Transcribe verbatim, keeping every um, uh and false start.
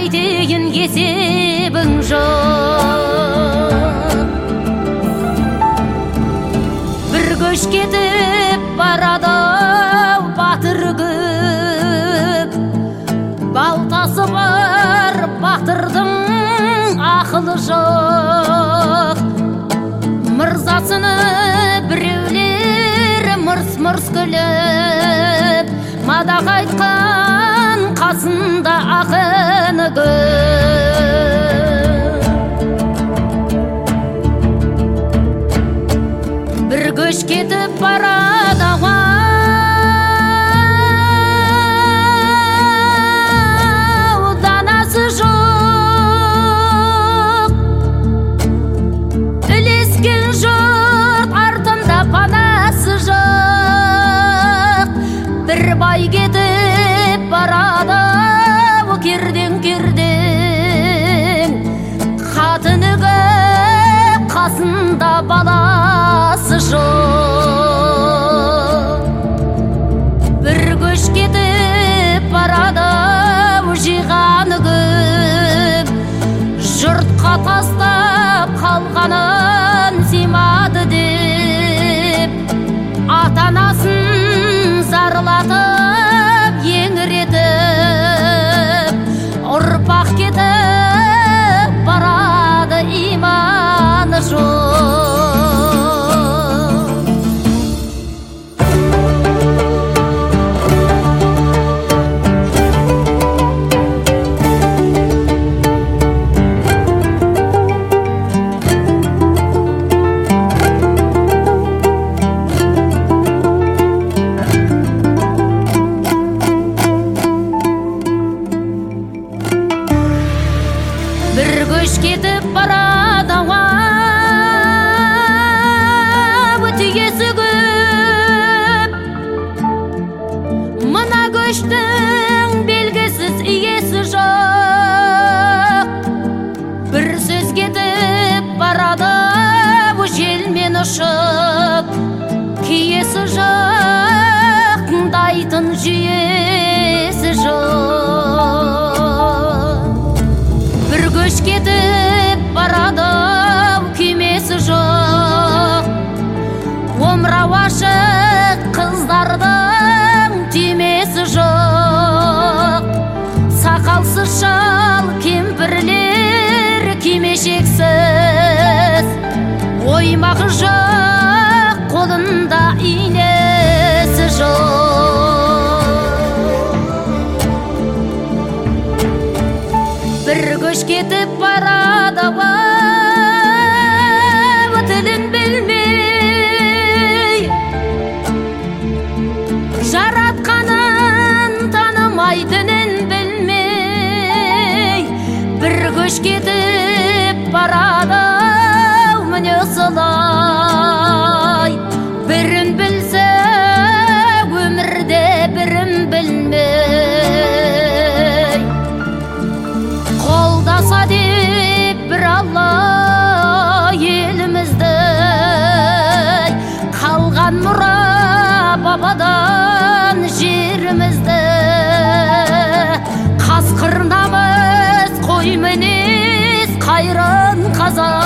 айтайын есебің жоқ. Бір көш кетіп барады батыр көп, балтасы бар батырдың ақылы жоқ. Мырзасыны біреулер мырс-мырс күліп, мадақ айтқан қасында ақыны көп. Бір көш кетіп барады ау, данасы жоқ. Ілескен жұрт артында панасы жоқ. Бір бай кетіп барады кердең-кердең, қатыны көп, қасында баласы жоқ. Бір көш кетіп барады жиғаны көп, жұртқа тастап қалғанын сыймады деп, ата-анасын зарлатып еңіретіп, ұрпақ кетіп барады иманы жоқ. Бір көш кетіп барады ау, түйесі көп. Мына көштің белгісіз иесі жоқ. Бір сөз кетіп барады желмен ұшып, киесі жоқ, тыңдайтын жүйесі жоқ. Бір көш кетіп барады күймесі жоқ. Омырау ашық қыздардың түймесі жоқ. Сақалсыз шал кемпірлер кимешексіз, оймағы жоқ, қолында инесі жоқ. Бір көш кетіп барады ау, тілін білмей, жаратқанын танымайтынын білмей. Бір көш кетіп барады ау, міне солай. Бірін білсе өмірде бірін білмей, қолдаса деп бір Алла елімізді, қалған мұра бабадан жерімізді. Қасқыр намыс қой мінез қайран қазақ.